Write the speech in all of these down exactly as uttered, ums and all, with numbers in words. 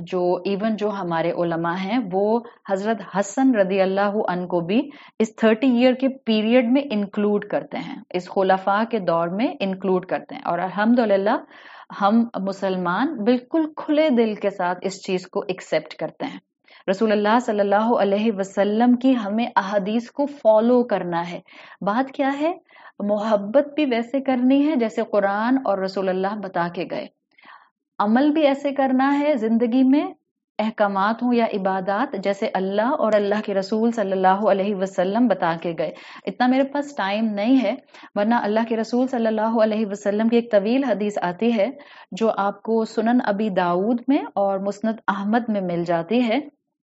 جو ایون جو ہمارے علماء ہیں وہ حضرت حسن رضی اللہ عنہ کو بھی اس تھرٹی ایئر کے پیریڈ میں انکلوڈ کرتے ہیں، اس خلفاء کے دور میں انکلوڈ کرتے ہیں، اور الحمدللہ ہم مسلمان بالکل کھلے دل کے ساتھ اس چیز کو ایکسپٹ کرتے ہیں۔ رسول اللہ صلی اللہ علیہ وسلم کی ہمیں احادیث کو فالو کرنا ہے۔ بات کیا ہے؟ محبت بھی ویسے کرنی ہے جیسے قرآن اور رسول اللہ بتا کے گئے، عمل بھی ایسے کرنا ہے زندگی میں، احکامات ہوں یا عبادات جیسے اللہ اور اللہ کے رسول صلی اللہ علیہ وسلم بتا کے گئے۔ اتنا میرے پاس ٹائم نہیں ہے، ورنہ اللہ کے رسول صلی اللہ علیہ وسلم کی ایک طویل حدیث آتی ہے جو آپ کو سنن ابی داؤد میں اور مسند احمد میں مل جاتی ہے۔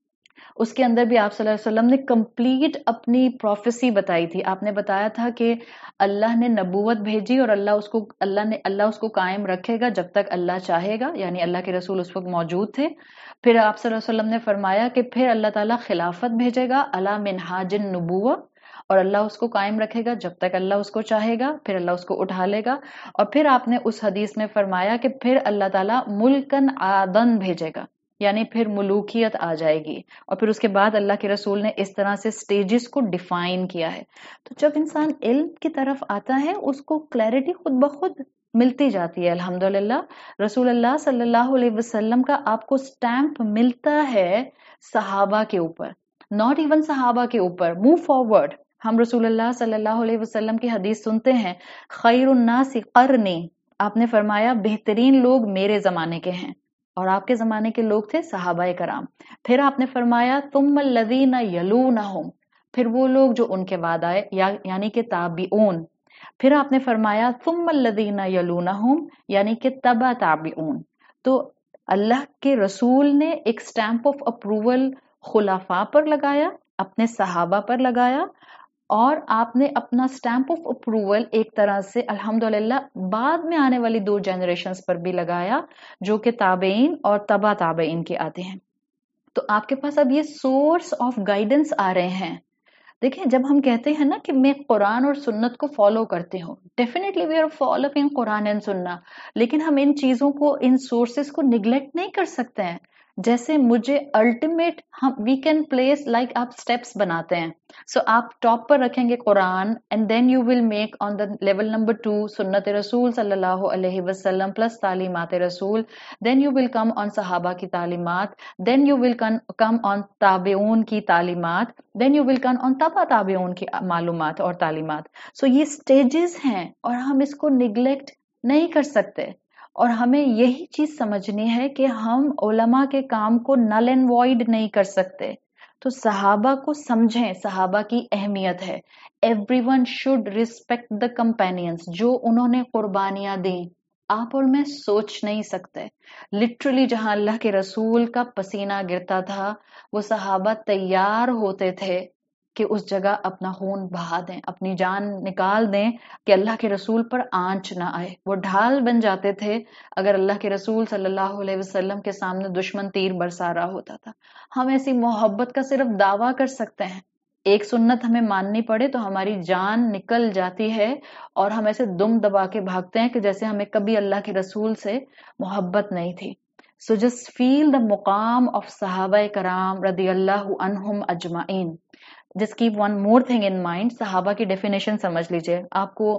اس کے اندر بھی آپ صلی اللہ علیہ وسلم نے کمپلیٹ اپنی پروفیسی بتائی تھی۔ آپ نے بتایا تھا کہ اللہ نے نبوت بھیجی اور اللہ اس کو اللہ نے اللہ اس کو قائم رکھے گا جب تک اللہ چاہے گا، یعنی اللہ کے رسول اس وقت موجود تھے۔ پھر آپ صلی اللہ علیہ وسلم نے فرمایا کہ پھر اللہ تعالیٰ خلافت بھیجے گا علی منہاج النبوہ، اور اللہ اس کو قائم رکھے گا جب تک اللہ اس کو چاہے گا، پھر اللہ اس کو اٹھا لے گا۔ اور پھر آپ نے اس حدیث میں فرمایا کہ پھر اللہ تعالیٰ ملکن عادن بھیجے گا، یعنی پھر ملوکیت آ جائے گی، اور پھر اس کے بعد اللہ کے رسول نے اس طرح سے سٹیجز کو ڈیفائن کیا ہے۔ تو جب انسان علم کی طرف آتا ہے اس کو کلیرٹی خود بخود ملتی جاتی ہے۔ الحمدللہ رسول اللہ صلی اللہ علیہ وسلم کا آپ کو سٹیمپ ملتا ہے صحابہ کے اوپر، ناٹ ایون صحابہ کے اوپر۔ موو فارورڈ، ہم رسول اللہ صلی اللہ علیہ وسلم کی حدیث سنتے ہیں، خیر الناس قرنی، آپ نے فرمایا بہترین لوگ میرے زمانے کے ہیں، اور آپ کے زمانے کے لوگ تھے صحابہ کرام۔ پھر آپ نے فرمایا ثم الذین یلونہم، پھر وہ لوگ جو ان کے بعد آئے، یعنی کہ تابعون۔ پھر آپ نے فرمایا ثم الذین یلونہم، یعنی کہ تبع تابعون۔ تو اللہ کے رسول نے ایک سٹیمپ آف اپروول خلفاء پر لگایا، اپنے صحابہ پر لگایا، اور آپ نے اپنا سٹیمپ آف اپروول ایک طرح سے الحمدللہ بعد میں آنے والی دو جنریشنز پر بھی لگایا جو کہ تابعین اور تبع تابعین کے آتے ہیں۔ تو آپ کے پاس اب یہ سورس آف گائیڈنس آ رہے ہیں۔ دیکھیں جب ہم کہتے ہیں نا کہ میں قرآن اور سنت کو فالو کرتے ہوں، definitely we are following Quran and سننا، لیکن ہم ان چیزوں کو، ان سورسز کو نگلیکٹ نہیں کر سکتے ہیں۔ جیسے مجھے الٹیمیٹ ہم وی کین پلیس لائک آپ سٹیپس بناتے ہیں، سو آپ ٹاپ پر رکھیں گے Quran, and then you will make on the level number two سنت رسول صلی اللہ علیہ وسلم پلس تعلیمات رسول، دین یو ول کم آن صحابہ کی تعلیمات، دین یو ول کم آن تابعون کی تعلیمات، دین یو ول کم آن تبع تابعون کی معلومات اور تعلیمات۔ سو یہ سٹیجز ہیں اور ہم اس کو نگلیکٹ نہیں کر سکتے، اور ہمیں یہی چیز سمجھنی ہے کہ ہم علماء کے کام کو نل اینڈ وائڈ نہیں کر سکتے۔ تو صحابہ کو سمجھیں، صحابہ کی اہمیت ہے۔ Everyone should respect the companions, جو انہوں نے قربانیاں دیں آپ اور میں سوچ نہیں سکتے۔ لٹرلی جہاں اللہ کے رسول کا پسینہ گرتا تھا وہ صحابہ تیار ہوتے تھے کہ اس جگہ اپنا خون بہا دیں، اپنی جان نکال دیں کہ اللہ کے رسول پر آنچ نہ آئے۔ وہ ڈھال بن جاتے تھے اگر اللہ کے رسول صلی اللہ علیہ وسلم کے سامنے دشمن تیر برسا رہا ہوتا تھا۔ ہم ایسی محبت کا صرف دعویٰ کر سکتے ہیں، ایک سنت ہمیں ماننی پڑے تو ہماری جان نکل جاتی ہے اور ہم ایسے دم دبا کے بھاگتے ہیں کہ جیسے ہمیں کبھی اللہ کے رسول سے محبت نہیں تھی۔ سو جسٹ فیل دا مقام آف صحابہ کرام رضی اللہ عنہم اجمعین۔ Just keep one more thing in mind, صحابہ کی ڈیفینیشن سمجھ لیجئے۔ آپ کو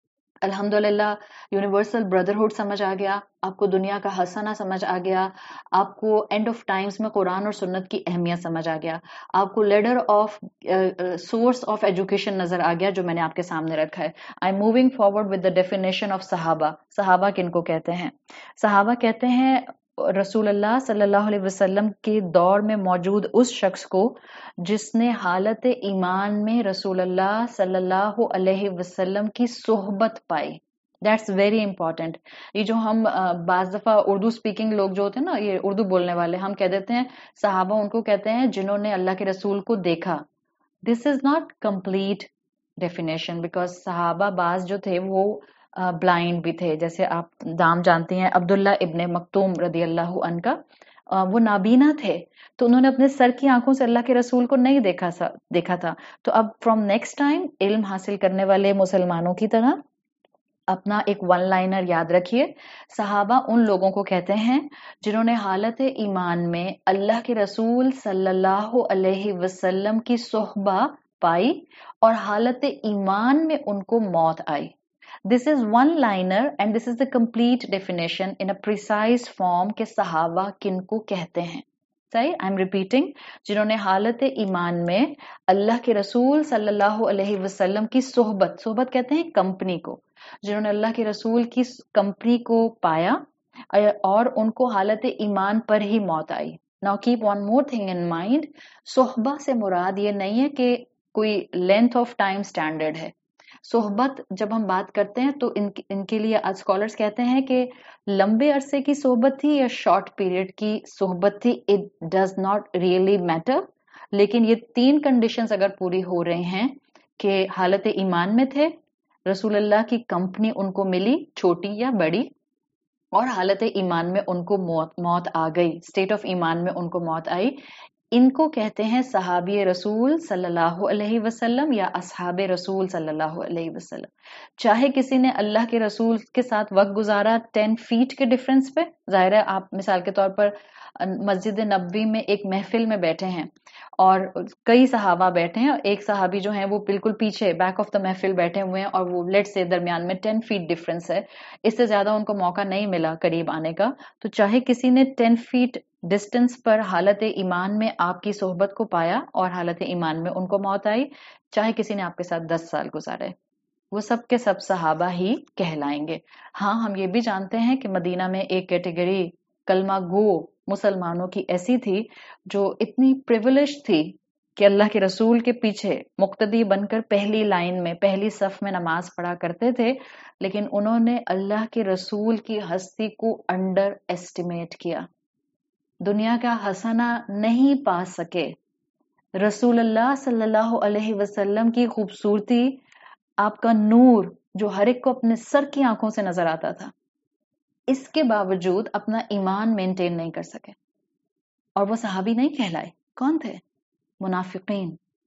الحمدللہ یونیورسل بردرہڈ سمجھ آ گیا، آپ کو دنیا کا حسنہ سمجھ آ گیا، آپ کو اینڈ آف ٹائمز میں قرآن اور سنت کی اہمیت سمجھ آ گیا، آپ کو leader of source of education نظر آ گیا جو میں نے آپ کے سامنے رکھا ہے۔ I'm moving forward with the definition of صحابہ۔ صحابہ کن کو کہتے ہیں؟ صحابہ کہتے ہیں رسول اللہ صلی اللہ علیہ وسلم کے دور میں موجود اس شخص کو جس نے حالت ایمان میں رسول اللہ صلی اللہ علیہ وسلم کی صحبت پائی۔ That's very important. یہ جو ہم بعض دفعہ اردو اسپیکنگ لوگ جو ہوتے ہیں نا، یہ اردو بولنے والے، ہم کہہ دیتے ہیں صحابہ ان کو کہتے ہیں جنہوں نے اللہ کے رسول کو دیکھا۔ This is not complete definition, because صحابہ بعض جو تھے وہ بلائنڈ بھی تھے، جیسے آپ نام جانتی ہیں عبداللہ ابن مکتوم رضی اللہ عنہ کا، وہ نابینا تھے تو انہوں نے اپنے سر کی آنکھوں سے اللہ کے رسول کو نہیں دیکھا دیکھا تھا۔ تو اب فرام نیکسٹ ٹائم علم حاصل کرنے والے مسلمانوں کی طرح اپنا ایک ون لائنر یاد رکھیے. صحابہ ان لوگوں کو کہتے ہیں جنہوں نے حالت ایمان میں اللہ کے رسول صلی اللہ علیہ وسلم کی صحبہ پائی اور حالت ایمان میں ان کو موت آئی. This is one liner and this is the complete definition in a precise form کہ صحابہ کن کو کہتے ہیں. صحیح؟ I'm repeating. جنہوں نے حالت ایمان میں اللہ کے رسول صلی اللہ علیہ وسلم کی صحبت، صحبت کہتے ہیں کمپنی کو، جنہوں نے اللہ کے رسول کی کمپنی کو پایا اور ان کو حالت ایمان پر ہی موت آئی. Now keep one more thing in mind. صحبہ سے مراد یہ نہیں ہے کہ کوئی length of time standard ہے. صحبت جب ہم بات کرتے ہیں تو ان ان کے لیے اسکالرس کہتے ہیں کہ لمبے عرصے کی صحبت تھی یا شارٹ پیریڈ کی صحبت تھی، it does not really matter. لیکن یہ تین کنڈیشنز اگر پوری ہو رہی ہیں کہ حالت ایمان میں تھے، رسول اللہ کی کمپنی ان کو ملی چھوٹی یا بڑی، اور حالت ایمان میں ان کو موت موت آ گئی، اسٹیٹ آف ایمان میں ان کو موت آئی، ان کو کہتے ہیں صحابی رسول صلی اللہ علیہ وسلم یا اصحاب رسول صلی اللہ علیہ وسلم. چاہے کسی نے اللہ کے رسول کے ساتھ وقت گزارا ٹین فیٹ کے ڈفرنس پہ، ظاہر ہے آپ مثال کے طور پر مسجد نبوی میں ایک محفل میں بیٹھے ہیں اور کئی صحابہ بیٹھے ہیں، ایک صحابی جو ہیں وہ بالکل پیچھے بیک آف دا محفل بیٹھے ہوئے ہیں اور وہ لیٹ سے درمیان میں ٹین فیٹ ڈفرنس ہے، اس سے زیادہ ان کو موقع نہیں ملا قریب آنے کا. تو چاہے کسی نے ٹین فیٹ ڈسٹنس پر حالت ایمان میں آپ کی صحبت کو پایا اور حالت ایمان میں ان کو موت آئی، چاہے کسی نے آپ کے ساتھ دس سال گزارے، وہ سب کے سب صحابہ ہی کہلائیں گے. ہاں ہم یہ بھی جانتے ہیں کہ مدینہ میں ایک کیٹیگری کلمہ گو مسلمانوں کی ایسی تھی جو اتنی پریویلیج تھی کہ اللہ کے رسول کے پیچھے مقتدی بن کر پہلی لائن میں پہلی صف میں نماز پڑھا کرتے تھے، لیکن انہوں نے اللہ کے رسول کی ہستی کو انڈر ایسٹیمیٹ کیا، دنیا کا حسنہ نہیں پا سکے. رسول اللہ صلی اللہ علیہ وسلم کی خوبصورتی، آپ کا نور جو ہر ایک کو اپنے سر کی آنکھوں سے نظر آتا تھا، اس کے باوجود اپنا ایمان مینٹین نہیں کر سکے اور وہ صحابی نہیں کہلائے. کون تھے؟ منافقین.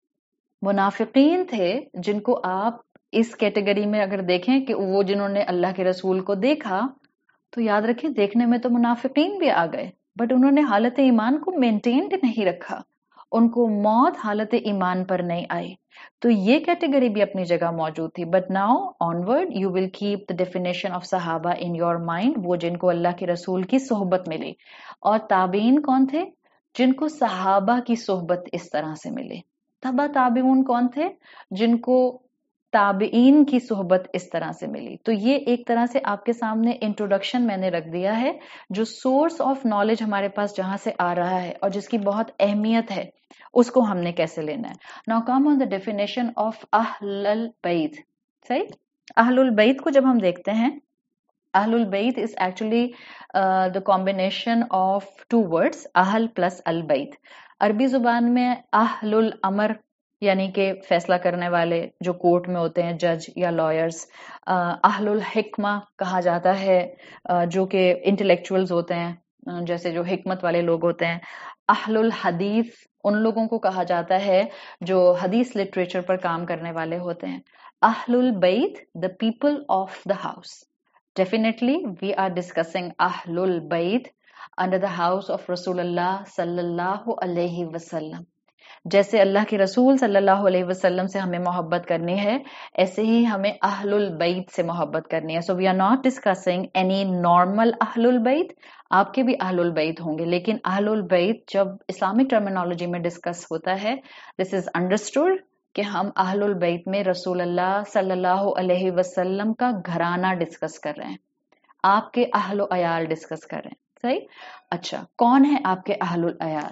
منافقین تھے جن کو آپ اس کیٹیگری میں اگر دیکھیں کہ وہ جنہوں نے اللہ کے رسول کو دیکھا تو یاد رکھیں دیکھنے میں تو منافقین بھی آ گئے، بٹ انہوں نے حالت ایمان کو مینٹینڈ نہیں رکھا، ان کو موت حالت ایمان پر نہیں آئی. تو یہ کیٹیگری بھی اپنی جگہ موجود تھی. But now onward you will keep the definition of صحابہ ان یور مائنڈ، وہ جن کو اللہ کے رسول کی صحبت ملی. اور تابعین کون تھے؟ جن کو صحابہ کی صحبت اس طرح سے ملی. تبع تابعون کون تھے؟ جن کو تابعین کی صحبت اس طرح سے ملی. تو یہ ایک طرح سے آپ کے سامنے انٹروڈکشن میں نے رکھ دیا ہے، جو سورس آف نالج ہمارے پاس جہاں سے آ رہا ہے اور جس کی بہت اہمیت ہے اس کو ہم نے کیسے لینا ہے. Now come on the definition of اہل البیت. صحیح؟ اہل البیت کو جب ہم دیکھتے ہیں، اہل البیت is actually uh, the combination of two words، اہل plus البیت. عربی زبان میں اہل الامر یعنی کہ فیصلہ کرنے والے جو کورٹ میں ہوتے ہیں، جج یا لائرز. اہل الحکمہ کہا جاتا ہے جو کہ انٹلیکچوئلز ہوتے ہیں، جیسے جو حکمت والے لوگ ہوتے ہیں. اہل الحدیث ان لوگوں کو کہا جاتا ہے جو حدیث لٹریچر پر کام کرنے والے ہوتے ہیں. اہل البیت the people of the house. Definitely we are discussing اہل البیت under the house of رسول اللہ صلی اللہ علیہ وسلم. جیسے اللہ کے رسول صلی اللہ علیہ وسلم سے ہمیں محبت کرنی ہے، ایسے ہی ہمیں اہل البیت سے محبت کرنی ہے. So we are not discussing any normal اہل البیت. آپ کے بھی اہل البیت ہوں گے، لیکن اہل البیت جب اسلامک ٹرمینالوجی میں ڈسکس ہوتا ہے، this is understood کہ ہم اہل البیت میں رسول اللہ صلی اللہ علیہ وسلم کا گھرانہ ڈسکس کر رہے ہیں، آپ کے اہل و عیال ڈسکس کر رہے ہیں. صحیح؟ اچھا، کون ہے آپ کے اہل العیال؟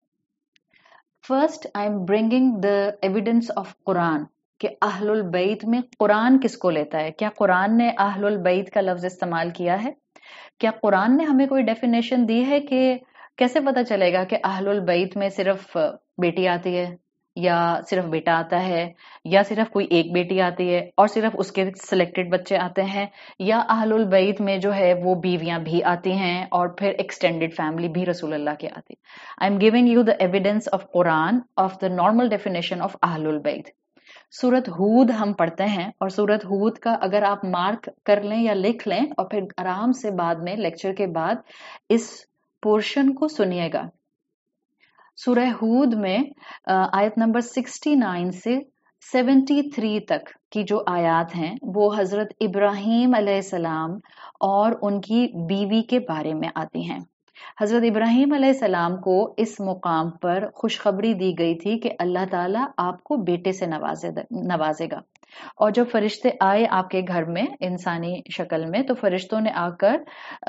First I'm bringing the evidence of Quran کہ اہل البیت میں قرآن کس کو لیتا ہے. کیا قرآن نے اہل البیت کا لفظ استعمال کیا ہے؟ کیا قرآن نے ہمیں کوئی ڈیفینیشن دی ہے کہ کیسے پتا چلے گا کہ اہل البیت میں صرف بیٹی آتی ہے یا صرف بیٹا آتا ہے یا صرف کوئی ایک بیٹی آتی ہے اور صرف اس کے سلیکٹڈ بچے آتے ہیں، یا اہل البیت میں جو ہے وہ بیویاں بھی آتی ہیں اور پھر ایکسٹینڈڈ فیملی بھی رسول اللہ کی آتی. I'm giving you the evidence of Quran of the normal definition of اہل البیت. सूरत हूद हम पढ़ते हैं, और सूरत हूद का अगर आप मार्क कर लें या लिख लें और फिर आराम से बाद में लेक्चर के बाद इस पोर्शन को सुनिएगा। सूरह हूद में आयत नंबर उनहत्तर से तिहत्तर तक की जो आयत हैं वो हजरत इब्राहीम अलैहिस्सलाम और उनकी बीवी के बारे में आती हैं। हजरत इब्राहीम अलैहिस्सलाम को इस मुकाम पर खुशखबरी दी गई थी कि अल्लाह ताला आपको बेटे से नवाजे नवाजेगा। और जब फरिश्ते आए आपके घर में इंसानी शक्ल में, तो फरिश्तों ने आकर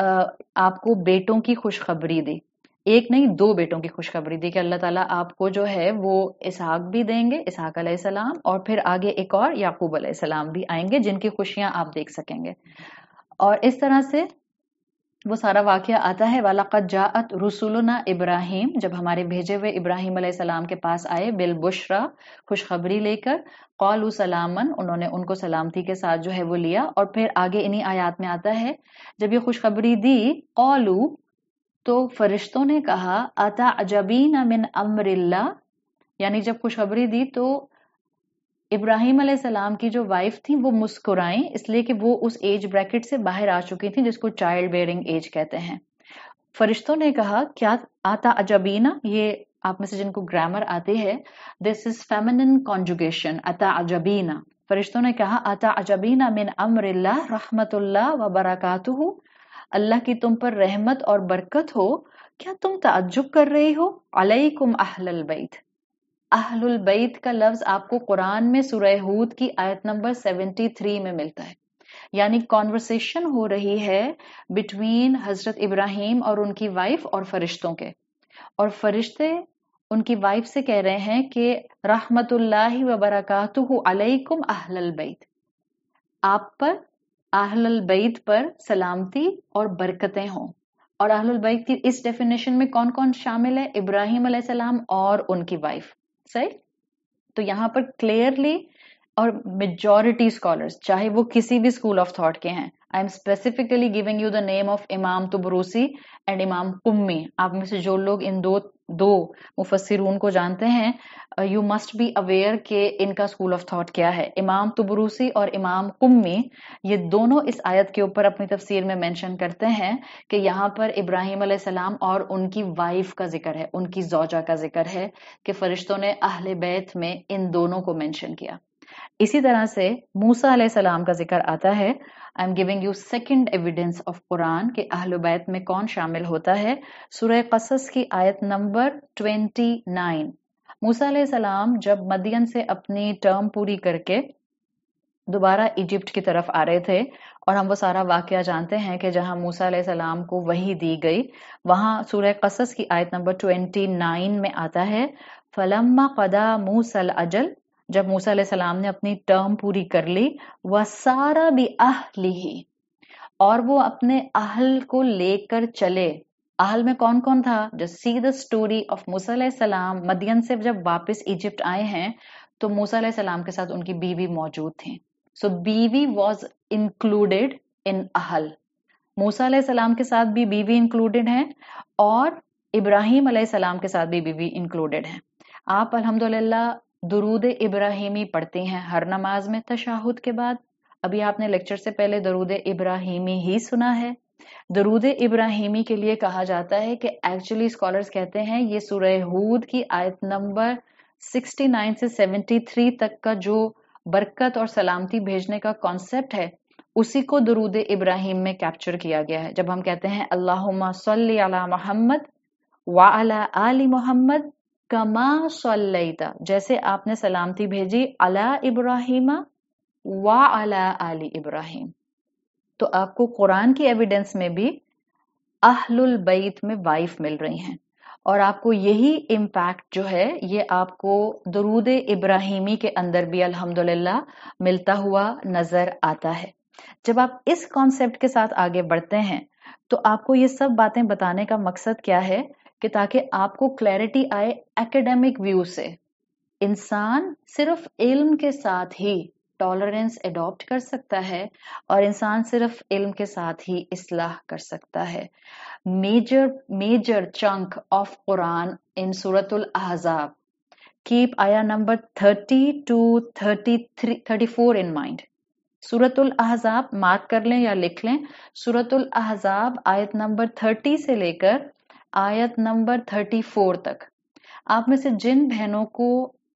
आपको बेटों की खुशखबरी दी। एक नहीं, दो बेटों की खुशखबरी दी कि अल्लाह ताला आपको जो है वो इसहाक भी देंगे, इसहाक अलैहिस्सलाम, और फिर आगे एक और याकूब अलैहिस्सलाम भी आएंगे जिनकी खुशियां आप देख सकेंगे। और इस तरह से वो सारा वाकया आता है। वलक़द जाअत रुसुलुना इब्राहीम, जब हमारे भेजे हुए इब्राहीम अलैहिस्सलाम के पास आए, बिल बुशरा, खुशखबरी लेकर, क़ालू सलामन, उन्होंने उनको सलामती के साथ जो है वो लिया। और फिर आगे इन्हीं आयात में आता है, जब ये खुशखबरी दी, क़ालू, तो फरिश्तों ने कहा, अतअजबीन मिन अम्रिल्लाह, यानी जब खुशखबरी दी तो इब्राहीम अलैहिस्सलाम की जो वाइफ थी वो मुस्कुराई, इसलिए कि वो उस एज ब्रैकेट से बाहर आ चुकी थी जिसको चाइल्ड बेयरिंग एज कहते हैं। फरिश्तों ने कहा, क्या आता अजबीना, ये आप में से जिनको ग्रामर आती है, दिस इज फेमिनिन कॉन्जुगेशन, अता अजबीना। फरिश्तों ने कहा, अता अजबीना मिन अम्रिल्लाह रहमतुल्लाह व बरकातुहू, अल्लाह की तुम पर रहमत और बरकत हो, क्या तुम ताज्जुब कर रही हो? अलैकुम अहलल बैत, अहलुल बैत का लफ्ज आपको कुरान में सूरह हूद की आयत नंबर तिहत्तर में मिलता है। यानी कॉन्वर्सेशन हो रही है बिटवीन हजरत इब्राहीम और उनकी वाइफ और फरिश्तों के, और फरिश्ते उनकी वाइफ से कह रहे हैं कि रहमतुल्लाहि व बरकातुहु अलैकुम अहलल बैत, आप पर, अहलुल बैत पर सलामती और बरकतें हों। और अहलुल बैत की इस डेफिनेशन में कौन कौन शामिल है? इब्राहीम अलैहिस्सलाम और उनकी वाइफ। सही? तो यहाँ पर क्लियरली, और मेजॉरिटी स्कॉलर्स, चाहे वो किसी भी स्कूल ऑफ थॉट के हैं, I'm specifically giving you the name of इमाम तुबरूसी एंड इमाम कुम्मी, आप में से जो लोग इन दो दो मुफस्सिरून को जानते हैं, यू मस्ट बी अवेयर कि इनका स्कूल ऑफ थॉट क्या है। इमाम तुबरूसी और इमाम कुम्मी, ये दोनों इस आयत के ऊपर अपनी तफसीर में मेंशन करते हैं कि यहाँ पर इब्राहीम अलैहिस्सलाम और उनकी वाइफ का जिक्र है, उनकी ज़ौजा का जिक्र है, कि फरिश्तों ने अहले बैत में इन दोनों को मेंशन किया। इसी तरह से मूसा अलैहिस्सलाम का जिक्र आता है। I'm giving you second evidence of Quran के अहले बैत में कौन शामिल होता है। सूरह क़सस की आयत नंबर उनतीस, मूसा अलैहिस्सलाम जब मदियन से अपनी टर्म पूरी करके दोबारा इजिप्ट की तरफ आ रहे थे, और हम वो सारा वाकया जानते हैं कि जहां मूसा अलैहिस्सलाम को वही दी गई, वहां सूरह क़सस की आयत नंबर उनतीस में आता है, फलम्मा क़दा मूसल अजल, जब मूसा अलैहिस्सलाम ने अपनी टर्म पूरी कर ली, वसारा भी अहलिही, और वो अपने अहल को लेकर चले। अहल में कौन कौन था? Just see the story of मूसा अलैहिस्सलाम। मदियन से जब वापस इजिप्ट आए हैं तो मूसा अलैहिस्सलाम के साथ उनकी बीवी मौजूद थी। सो बीवी वॉज इंक्लूडेड इन अहल। मूसा अलैहिस्सलाम के साथ भी बीवी इंक्लूडेड है, और इब्राहीम अलैहिस्सलाम के साथ भी बीवी इंक्लूडेड है। आप अल्हम्दुलिल्लाह दुरूद इब्राहीमी पढ़ती हैं हर नमाज में तशहुद के बाद। अभी आपने लेक्चर से पहले दरूद इब्राहीमी ही सुना है। दरूद इब्राहीमी के लिए कहा जाता है कि एक्चुअली स्कॉलर्स कहते हैं ये सूरह हूद की आयत नंबर उनहत्तर से तिहत्तर तक का जो बरकत और सलामती भेजने का कॉन्सेप्ट है, उसी को दरूद इब्राहीम में कैप्चर किया गया है। जब हम कहते हैं अल्लाहुम्मा सल्ली अला मुहम्मद व अला आलि मुहम्मद कमा सल्लैता, जैसे आपने सलामती भेजी अला इब्राहीमा व अला आलि इब्राहीम। तो आपको कुरान की एविडेंस में भी अहलुल बैत में वाइफ मिल रही हैं, और आपको यही इम्पैक्ट जो है ये आपको दरूद इब्राहीमी के अंदर भी अल्हम्दुलिल्लाह मिलता हुआ नजर आता है। जब आप इस कॉन्सेप्ट के साथ आगे बढ़ते हैं तो आपको ये सब बातें बताने का मकसद क्या है कि ताकि आपको क्लैरिटी आए एकेडमिक व्यू से। इंसान सिर्फ इल्म के साथ ही टॉलरेंस अडॉप्ट कर सकता है, और इंसान सिर्फ इल्म के साथ ही इस्लाह कर सकता है। Major major chunk of Quran in सूरतुल अहज़ाब keep ayah number thirty to thirty-three thirty-four in mind. सूरतुल अहज़ाब मार्क कर लें या लिख लें. सूरतुल अहज़ाब आयत नंबर थर्टी से लेकर आयत नंबर थर्टी फोर तक. आप में से जिन बहनों को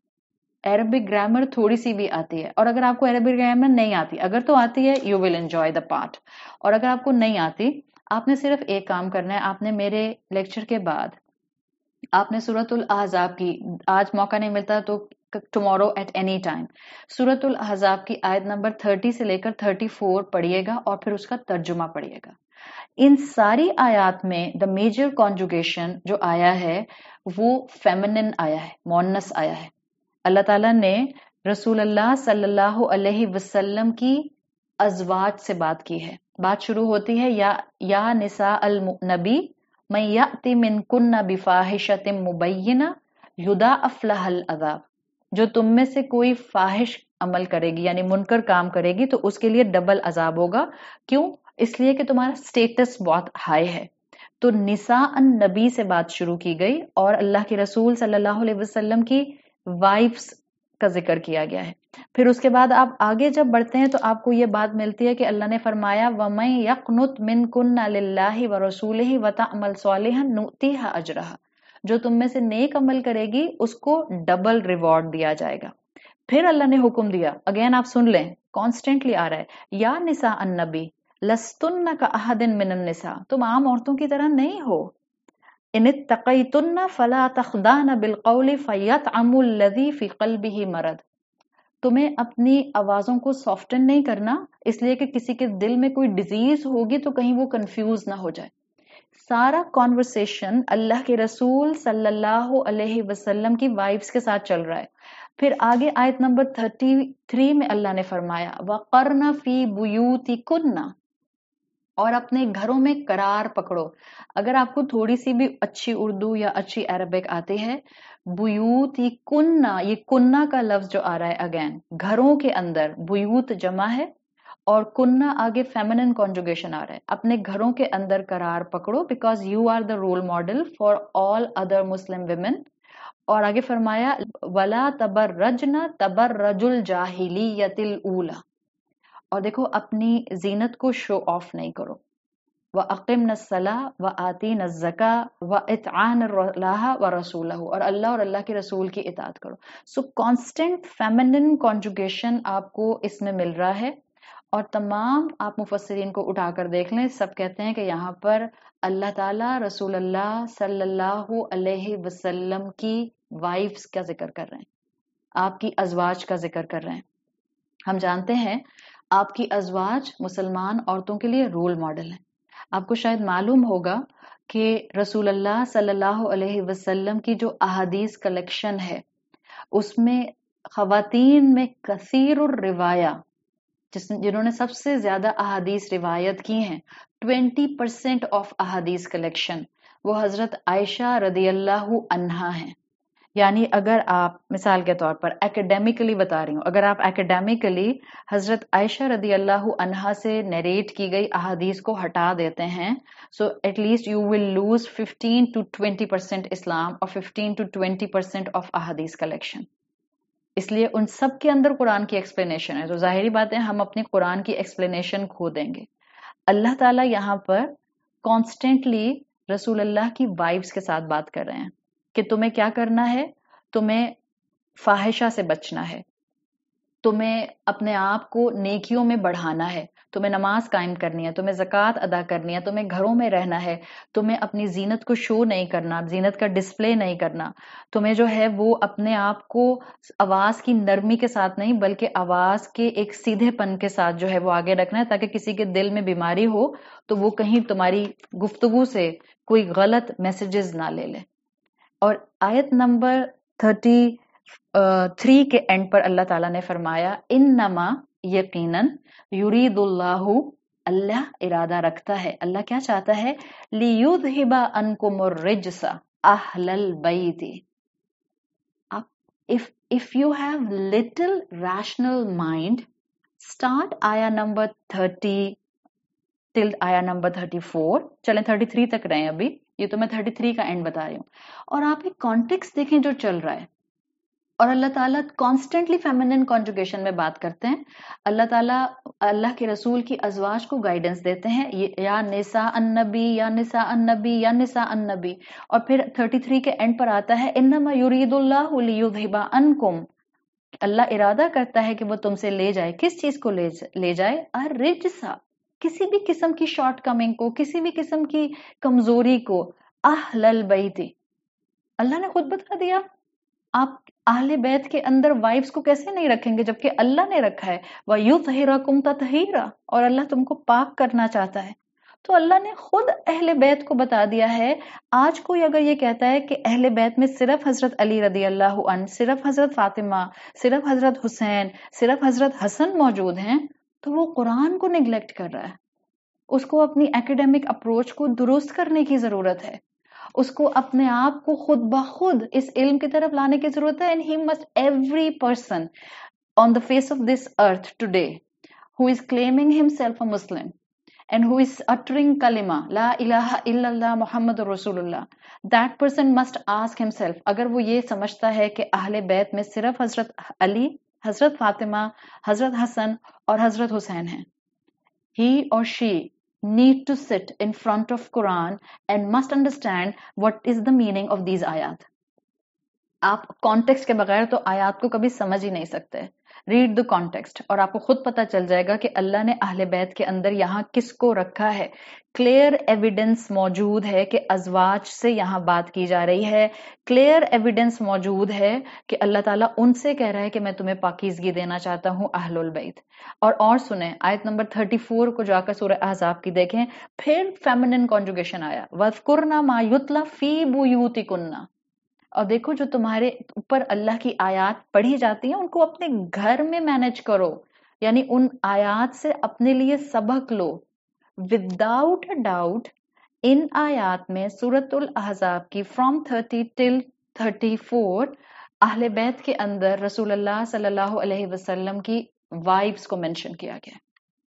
अरबिक ग्रामर थोड़ी सी भी आती है, और अगर आपको अरबिक ग्रामर नहीं आती, अगर तो आती है you will enjoy the part, और अगर आपको नहीं आती, आपने सिर्फ एक काम करना है. आपने मेरे लेक्चर के बाद आपने सूरतुल अहज़ाब की, आज मौका नहीं मिलता तो टुमारो एट एनी टाइम, सूरतुल अहज़ाब की आयत नंबर थर्टी से लेकर थर्टी फोर पढ़िएगा और फिर उसका तर्जुमा पढ़िएगा. इन सारी आयात में द मेजर कॉन्जुगेशन जो आया है वो फेमिनिन आया है, मोन्नस आया है. अल्लाह ताला ने रसूल अल्लाह सल्लल्लाहु अलैहि वसल्लम की अज़वाज से बात की है. बात शुरू होती है या या निसा अल नबी मैं याति मिनकुन्ना बिफाहिशतिन मुबय्यिना युदाअफ़ लहल अज़ाब. जो तुम में से कोई फाहिश अमल करेगी यानी मुनकर काम करेगी तो उसके लिए डबल अजाब होगा. क्यों? इसलिए कि तुम्हारा स्टेटस बहुत हाई है. तो निसा अन नबी से बात शुरू की गई और अल्लाह के रसूल सल्लल्लाहु अलैहि वसल्लम की वाइफ्स का जिक्र किया गया है. फिर उसके बाद आप आगे जब बढ़ते हैं तो आपको ये बात मिलती है कि अल्लाह ने फरमाया वमन यक़नुत मिनकुन्ना लिल्लाहि व रसूलिहि व तअमल सालिहन नुतिहा अजरहा. जो तुम में से नेक अमल करेगी उसको डबल रिवॉर्ड दिया जाएगा. फिर अल्लाह ने हुक्म दिया, अगेन आप सुन लें, कॉन्स्टेंटली आ रहा है, या निसा अन्नबी लस्तुन्ना का अहदिन मिनन निसा, तुम आम औरतों की तरह नहीं हो. इनित्तक़ैतुन्ना फला तख़दाना बिलक़ौलि फ़यतअमुल लज़ी फ़ी क़ल्बिही मरद. तुम्हें अपनी आवाजों को सॉफ्टन नहीं करना इसलिए कि किसी के दिल में कोई डिजीज होगी तो कहीं वो कंफ्यूज ना हो जाए. सारा कॉन्वर्सेशन अल्लाह के रसूल सल्लल्लाहु अलैहि वसल्लम की वाइफ्स के साथ चल रहा है. फिर आगे आयत नंबर थर्टी थ्री में अल्लाह ने फरमाया वक़रना फ़ी बुयूतिकुन्ना, और अपने घरों में करार पकड़ो. अगर आपको थोड़ी सी भी अच्छी उर्दू या अच्छी अरबिक आती है, बुयूतिकुन्ना, ये कुन्ना का लफ्ज जो आ रहा है अगेन घरों के अंदर, बुयूत जमा है और कुन्ना आगे फेमिनिन कॉन्जुगेशन आ रहा है. अपने घरों के अंदर करार पकड़ो because you are the role model for all other Muslim women. और आगे फरमाया वला तबर्रजना तबर्रजुल जाहिलियतिल ऊला, और देखो अपनी जीनत को शो ऑफ नहीं करो. व अक़िमन सलाह व आतीन ज़का व इत्आन अल्लाह व रसूलहु, और अल्लाह और अल्लाह के रसूल की इताअत करो. सो कांस्टेंट फेमिनिन कॉन्जुगेशन आपको इसमें मिल रहा है. और तमाम आप मुफस्सिरीन को उठाकर देख लें, सब कहते हैं कि यहाँ पर अल्लाह ताला रसूल अल्लाह सल्लल्लाहु अलैहि वसल्लम की वाइफ्स का जिक्र कर रहे हैं, आपकी अज़वाज का जिक्र कर रहे हैं. हम जानते हैं आपकी अज़वाज मुसलमान औरतों के लिए रोल मॉडल है. आपको शायद मालूम होगा कि रसूल अल्लाह सल्लल्लाहु अलैहि वसल्लम की जो अहादीस कलेक्शन है उसमें ख़वातीन में कसीरुर रिवाया, जिस जिन्होंने सबसे ज्यादा अहादीस रिवायत की हैं, ट्वेंटी परसेंट ऑफ अहादीस कलेक्शन वो हजरत आयशा रदियल्लाहु अन्हा हैं. यानी अगर आप मिसाल के तौर पर एकेडमिकली बता रही हूँ, अगर आप एकेडमिकली हजरत आयशा रदियल्लाहु अन्हा से नरेट की गई अहादीस को हटा देते हैं, so at least you will lose fifteen to twenty percent Islam और fifteen to twenty percent of अहादीस कलेक्शन. इसलिए उन सब के अंदर कुरान की एक्सप्लेनेशन है, तो जाहिरी बात है हम अपनी कुरान की एक्सप्लेनेशन खो देंगे. अल्लाह ताला यहाँ पर कॉन्स्टेंटली रसूल अल्लाह की वाइफ्स के साथ बात कर रहे हैं कि तुम्हें क्या करना है, तुम्हें फाहिशा से बचना है, तुम्हें अपने आप को नेकियों में बढ़ाना है, तुम्हें नमाज कायम करनी है, तुम्हें ज़कात अदा करनी है, तुम्हें घरों में रहना है, तुम्हें अपनी जीनत को शो नहीं करना, जीनत का डिस्प्ले नहीं करना, तुम्हें जो है वो अपने आप को आवाज की नरमी के साथ नहीं बल्कि आवाज के एक सीधेपन के साथ जो है वो आगे रखना है, ताकि किसी के दिल में बीमारी हो तो वो कहीं तुम्हारी गुफ्तगू से कोई गलत मैसेजेस ना ले ले. और आयत नंबर थर्टी थ्री के एंड पर अल्लाह ताला ने फरमाया इन्नमा यकीनन युरीदुल्लाहु, अल्लाह इरादा रखता है, अल्लाह क्या चाहता है, लियुज़हिबा अन्कुमुर रिज्सा अहलल बैति. if if you have little rational mind, start ayah number thirty till ayah number thirty four. चलें थर्टी थ्री तक रहे हैं अभी, ये तो मैं थर्टी थ्री का एंड बता रही हूँ. और आप एक कॉन्टेक्स्ट देखें जो चल रहा है. اور اللہ تعالیٰ کانسٹنٹلی فیمنن کانجوگیشن میں بات کرتے ہیں. اللہ تعالیٰ اللہ کے رسول کی ازواج کو گائیڈنس دیتے ہیں یا نساء النبی یا نساء النبی یا نساء النبی. اور پھر تینتیس کے اینڈ پر آتا ہے انما یرید اللہ لیذھب عنکم. اللہ ارادہ کرتا ہے کہ وہ تم سے لے جائے. کس چیز کو لے جائے؟ الرجسا، کسی بھی قسم کی شارٹ کمنگ کو، کسی بھی قسم کی کمزوری کو. اہل البیت، اللہ نے خود بتا دیا آپ اہل بیت کے اندر وائفز کو کیسے نہیں رکھیں گے جبکہ اللہ نے رکھا ہے. وَيُطْهِرَكُمْ تَطْهِيرًا، اور اللہ تم کو پاک کرنا چاہتا ہے. تو اللہ نے خود اہل بیت کو بتا دیا ہے. آج کوئی اگر یہ کہتا ہے کہ اہل بیت میں صرف حضرت علی رضی اللہ عنہ، صرف حضرت فاطمہ، صرف حضرت حسین، صرف حضرت حسن موجود ہیں، تو وہ قرآن کو نیگلیکٹ کر رہا ہے. اس کو اپنی ایکیڈیمک اپروچ کو درست کرنے کی ضرورت ہے. اس کو اپنے آپ کو خود بخود اس علم کی طرف لانے کی ضرورت ہے. and he must every person on the face of this earth today who is claiming himself a Muslim and who is uttering kalima la ilaha illallah Muhammad Rasulullah, that person must ask himself اگر وہ یہ سمجھتا ہے کہ اہل بیت میں صرف حضرت علی، حضرت فاطمہ، حضرت حسن اور حضرت حسین ہیں، he or she need to sit in front of Quran and must understand what is the meaning of these ayat. آپ کانٹیکسٹ کے بغیر تو آیات کو کبھی سمجھ ہی نہیں سکتے. ریڈ دا کانٹیکسٹ اور آپ کو خود پتا چل جائے گا کہ اللہ نے اہل بیت کے اندر یہاں کس کو رکھا ہے. کلیئر ایویڈنس موجود ہے کہ ازواج سے یہاں بات کی جا رہی ہے. کلیئر ایویڈنس موجود ہے کہ اللہ تعالیٰ ان سے کہہ رہا ہے کہ میں تمہیں پاکیزگی دینا چاہتا ہوں اہل البیت. اور اور سنیں آیت نمبر چونتیس کو جا کر سورہ احزاب کی دیکھیں، پھر فیمنن کانجوگیشن آیا وَاذْكُرْنَ مَا يُتْلَى فِي بُيُوتِكُنَّ. اور دیکھو جو تمہارے اوپر اللہ کی آیات پڑھی جاتی ہیں ان کو اپنے گھر میں مینج کرو، یعنی ان آیات سے اپنے لیے سبق لو. وداؤٹ اے ڈاؤٹ ان آیات میں سورۃ الاحزاب کی from thirty till thirty four اہل بیت کے اندر رسول اللہ صلی اللہ علیہ وسلم کی وائفز کو مینشن کیا گیا.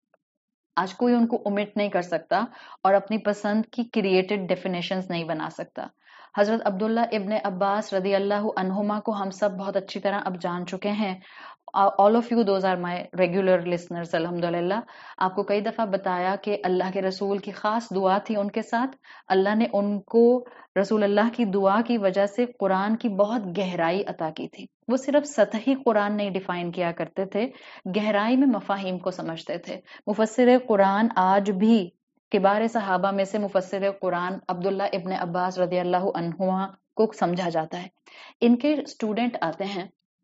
آج کوئی ان کو اومٹ نہیں کر سکتا اور اپنی پسند کی کریٹڈ ڈیفینیشنز نہیں بنا سکتا. حضرت عبداللہ ابن عباس رضی اللہ عنہما کو ہم سب بہت اچھی طرح اب جان چکے ہیں. all of you those are my regular listeners الحمدللہ. آپ کو کئی دفعہ بتایا کہ اللہ کے رسول کی خاص دعا تھی ان کے ساتھ. اللہ نے ان کو رسول اللہ کی دعا کی وجہ سے قرآن کی بہت گہرائی عطا کی تھی. وہ صرف سطحی قرآن نہیں ڈیفائن کیا کرتے تھے، گہرائی میں مفاہیم کو سمجھتے تھے. مفسر قرآن آج بھی کبار صحابہ میں سے مفسر قرآن عبداللہ ابن عباس رضی اللہ عنہما کو سمجھا جاتا ہے. ان کے اسٹوڈنٹ آتے ہیں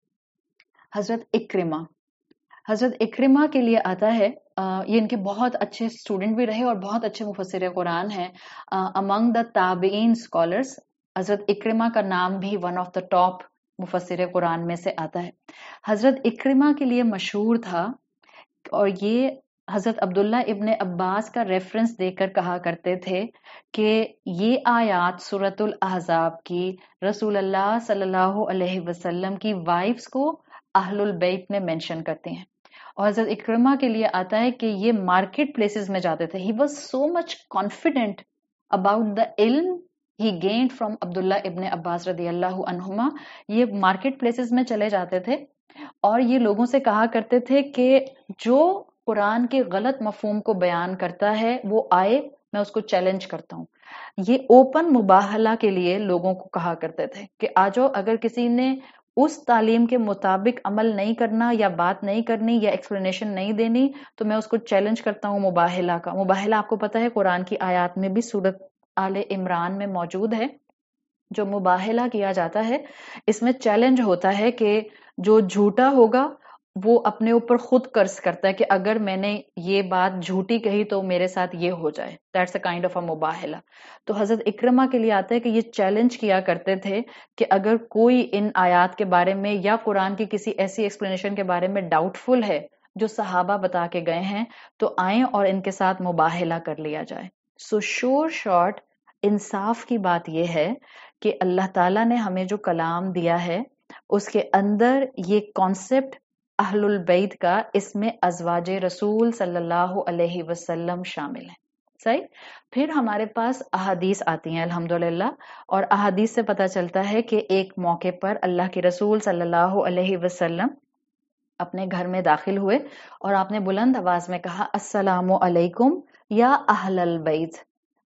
حضرت اکرمہ. حضرت اکرمہ کے لیے آتا ہے، یہ ان کے بہت اچھے اسٹوڈنٹ بھی رہے اور بہت اچھے مفسر قرآن ہیں. امنگ دا تابعین اسکالرس حضرت اکرمہ کا نام بھی ون آف دا ٹاپ مفسر قرآن میں سے آتا ہے. حضرت اکرمہ کے لیے مشہور تھا اور یہ حضرت عبداللہ ابن عباس کا ریفرنس دے کر کہا کرتے تھے کہ یہ آیات سورۃ الاحزاب کی رسول اللہ صلی اللہ علیہ وسلم کی وائفز کو اہل البیت میں مینشن کرتے ہیں. اور حضرت اکرمہ کے لیے آتا ہے کہ یہ مارکیٹ پلیسز میں جاتے تھے. He was so much confident about the علم ہی گینڈ فرام عبداللہ ابن عباس رضی اللہ عنہما. یہ مارکیٹ پلیسز میں چلے جاتے تھے اور یہ لوگوں سے کہا کرتے تھے کہ جو قرآن کے غلط مفہوم کو بیان کرتا ہے وہ آئے، میں اس کو چیلنج کرتا ہوں. یہ اوپن مباہلہ کے لیے لوگوں کو کہا کرتے تھے کہ آ جاؤ، اگر کسی نے اس تعلیم کے مطابق عمل نہیں کرنا یا بات نہیں کرنی یا ایکسپلینیشن نہیں دینی تو میں اس کو چیلنج کرتا ہوں مباہلہ کا. مباہلہ آپ کو پتا ہے قرآن کی آیات میں بھی سورۃ آل عمران میں موجود ہے. جو مباہلہ کیا جاتا ہے اس میں چیلنج ہوتا ہے کہ جو جھوٹا ہوگا وہ اپنے اوپر خود قرض کرتا ہے کہ اگر میں نے یہ بات جھوٹی کہی تو میرے ساتھ یہ ہو جائے. That's a kind of a مباہلہ. تو حضرت اکرمہ کے لیے آتا ہے کہ یہ چیلنج کیا کرتے تھے کہ اگر کوئی ان آیات کے بارے میں یا قرآن کی کسی ایسی ایکسپلینیشن کے بارے میں ڈاؤٹ فل ہے جو صحابہ بتا کے گئے ہیں تو آئیں اور ان کے ساتھ مباہلہ کر لیا جائے. سو شور شارٹ انصاف کی بات یہ ہے کہ اللہ تعالیٰ نے ہمیں جو کلام دیا ہے اس کے اندر یہ کانسیپٹ اہل البیت کا، اس میں ازواج رسول صلی اللہ علیہ وسلم شامل ہیں. صحیح. پھر ہمارے پاس احادیث آتی ہیں الحمدللہ، اور احادیث سے پتہ چلتا ہے کہ ایک موقع پر اللہ کے رسول صلی اللہ علیہ وسلم اپنے گھر میں داخل ہوئے اور آپ نے بلند آواز میں کہا السلام علیکم یا اہل البیت،